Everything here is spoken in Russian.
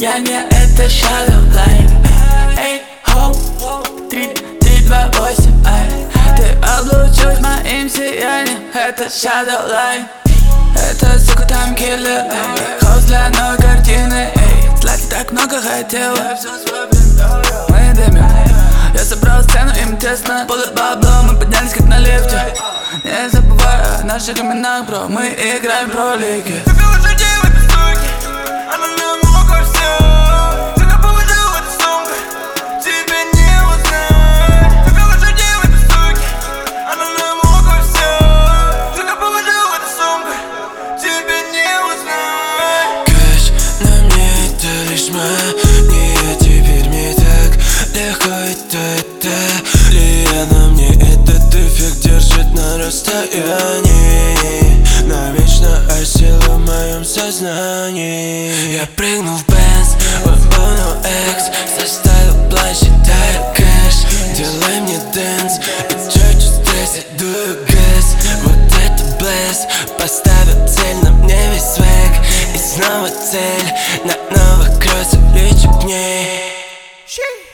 Я не это shadow line. Эй, хоу, 3, 2, 8, ай. Ты облучусь моим сиянием. Это shadow line. Это, сука, там киллер, эй. Холст для новой картины, эй. Сладкий так много хотела. Мы дымим. Я собрал сцену, им тесно. Будут бабло, мы поднялись как на лифте. Не забывай о наших именах, бро. Мы играем про лиги. Только уже девы песоки, она намного все. Только положил в эту сумку, тебя не узнать. Только уже девы песоки, она намного все. Только положил в эту сумку, тебя не узнать. Кэш на мне это лишь мне, теперь мне так легко это Лия на мне этот эффект держит на расстоянии. Навечно осела в моем сознании. Я прыгнул в Бенз, выполнил экс, составил план, считаю кэш. Делай мне дэнс, и чуть-чуть стрессе дую гэс. Вот это блесс, поставил цель, на мне весь свек. И снова цель, на новых кроссах лечу к ней.